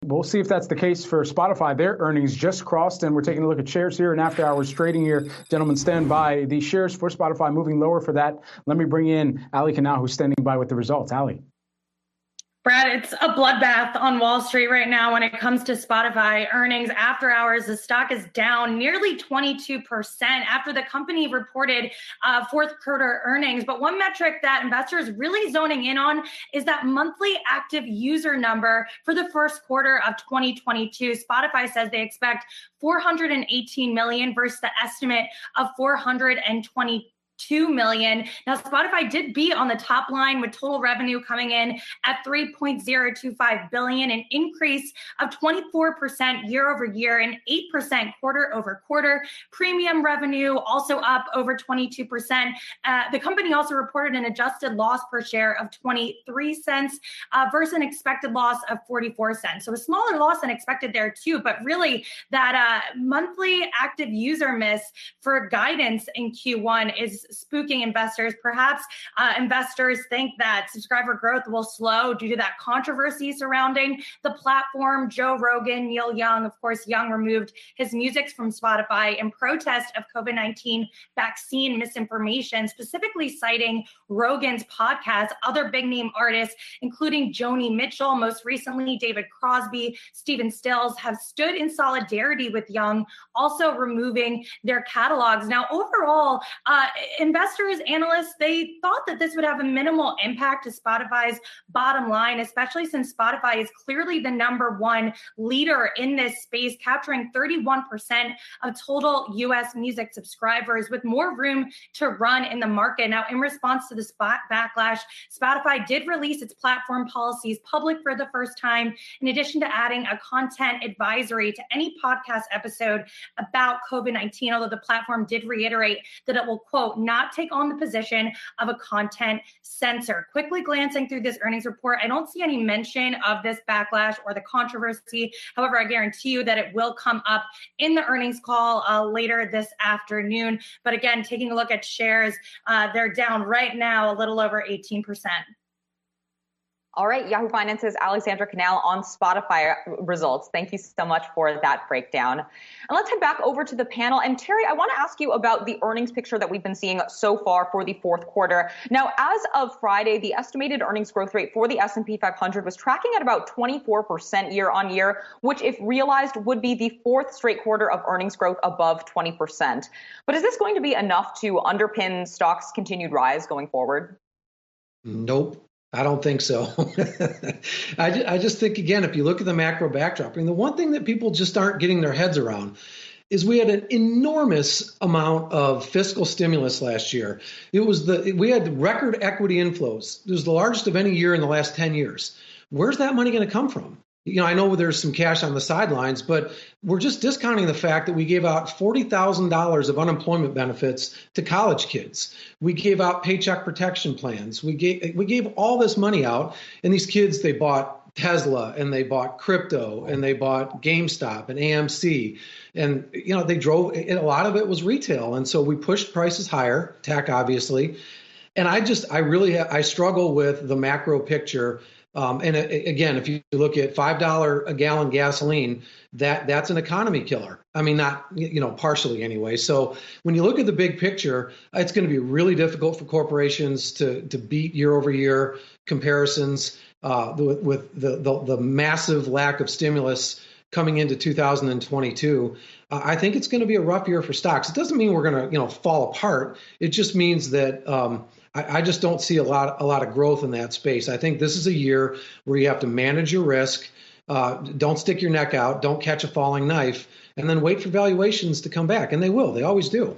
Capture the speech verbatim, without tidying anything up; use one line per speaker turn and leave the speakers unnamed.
We'll see if that's the case for Spotify. Their earnings just crossed, and we're taking a look at shares here and after hours trading here. Gentlemen, stand by. The shares for Spotify moving lower for that. Let me bring in Ali Kanal, who's standing by with the results. Ali.
Brad, it's a bloodbath on Wall Street right now when it comes to Spotify earnings. After hours, the stock is down nearly twenty-two percent after the company reported uh, fourth quarter earnings. But one metric that investors really zoning in on is that monthly active user number for the first quarter of twenty twenty-two. Spotify says they expect four hundred eighteen million versus the estimate of four hundred twenty two million. Now, Spotify did beat on the top line with total revenue coming in at three point zero two five billion, an increase of twenty-four percent year over year and eight percent quarter over quarter. Premium revenue also up over twenty-two percent. Uh, the company also reported an adjusted loss per share of twenty-three cents uh, versus an expected loss of forty-four cents. So a smaller loss than expected there too, but really that uh, monthly active user miss for guidance in Q one is spooking investors. Perhaps uh, investors think that subscriber growth will slow due to that controversy surrounding the platform. Joe Rogan, Neil Young, of course, Young removed his music from Spotify in protest of COVID nineteen vaccine misinformation, specifically citing Rogan's podcast. Other big name artists, including Joni Mitchell, most recently David Crosby, Stephen Stills, have stood in solidarity with Young, also removing their catalogs. Now, overall, uh, investors, analysts, they thought that this would have a minimal impact to Spotify's bottom line, especially since Spotify is clearly the number one leader in this space, capturing thirty-one percent of total U S music subscribers with more room to run in the market. Now, in response to the spot backlash, Spotify did release its platform policies public for the first time, in addition to adding a content advisory to any podcast episode about COVID nineteen, although the platform did reiterate that it will, quote, not take on the position of a content censor. Quickly glancing through this earnings report, I don't see any mention of this backlash or the controversy. However, I guarantee you that it will come up in the earnings call uh, later this afternoon. But again, taking a look at shares, uh, they're down right now a little over eighteen percent.
All right, Yahoo Finance's Alexandra Kanal on Spotify results. Thank you so much for that breakdown. And let's head back over to the panel. And Terry, I want to ask you about the earnings picture that we've been seeing so far for the fourth quarter. Now, as of Friday, the estimated earnings growth rate for the S and P five hundred was tracking at about twenty-four percent year on year, which if realized would be the fourth straight quarter of earnings growth above twenty percent. But is this going to be enough to underpin stocks' continued rise going forward?
Nope. I don't think so. I, I just think, again, if you look at the macro backdrop, I mean, the one thing that people just aren't getting their heads around is we had an enormous amount of fiscal stimulus last year. It was the we had record equity inflows. It was the largest of any year in the last ten years. Where's that money going to come from? You know, I know there's some cash on the sidelines, but we're just discounting the fact that we gave out forty thousand dollars of unemployment benefits to college kids. We gave out paycheck protection plans. We gave we gave all this money out, and these kids, they bought Tesla and they bought crypto and they bought GameStop and A M C. And, you know, they drove, a lot of it was retail. And so we pushed prices higher, tech obviously. And I just, I really, I struggle with the macro picture. Um, and it, again, if you look at five dollars a gallon gasoline, that that's an economy killer. I mean, not, you know, partially anyway. So when you look at the big picture, it's going to be really difficult for corporations to to beat year over year comparisons uh, with, with the, the the massive lack of stimulus coming into two thousand twenty-two. Uh, I think it's going to be a rough year for stocks. It doesn't mean we're going to, you know, fall apart. It just means that um, I, I just don't see a lot, a lot of growth in that space. I think this is a year where you have to manage your risk. Uh, don't stick your neck out. Don't catch a falling knife, and then wait for valuations to come back. And they will. They always do.